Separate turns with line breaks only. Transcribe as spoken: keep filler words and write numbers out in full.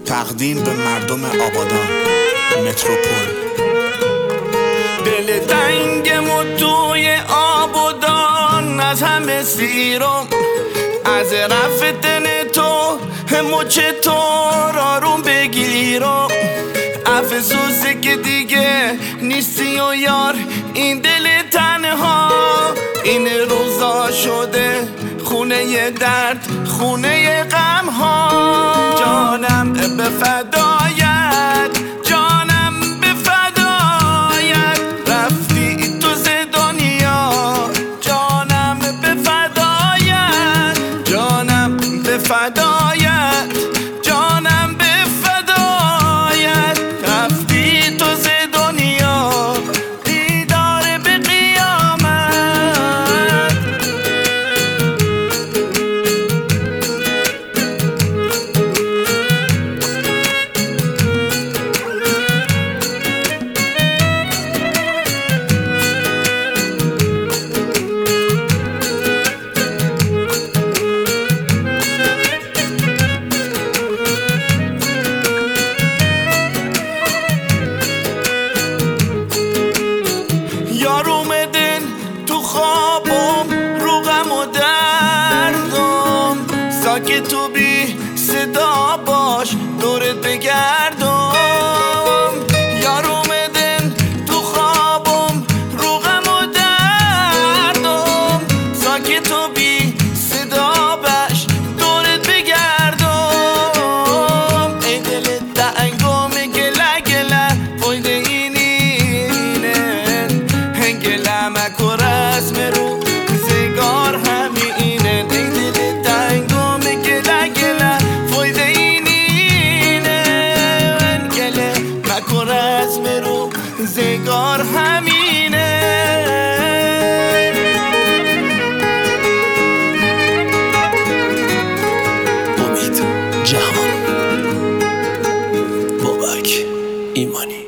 تقدیم به مردم آبادان متروپول.
دل تنگم و توی آبادان از همه سیرم، از رفتن تو مچ تو آروم بگیرم. افسوسه که دیگه نیستی و یار این دل تنها، این روزا شده خونه درد، خونه غم ها. جانم به فدایت، جانم به فدایت، رفتی تو ز دنیا. جانم به فدایت، جانم به فدایت، جانم به فدایت، رفتی تو ز دنیا. دیدار به قیامت. یار اومدن تو خوابم رو غم و دردم، ساکت تو بی صدا باش دورت بگردم. یار اومدن تو خوابم رو غم و دردم، ساکت تو بی صدا باش دورت بگردم. ای دل تنگم گله گله فایده مکو رسم رو زگار همینه. ای دل تنگم گله گله فایده اینینه، گله مکو رسم رو زگار همینه.
امید جهان، بابک ایمانی.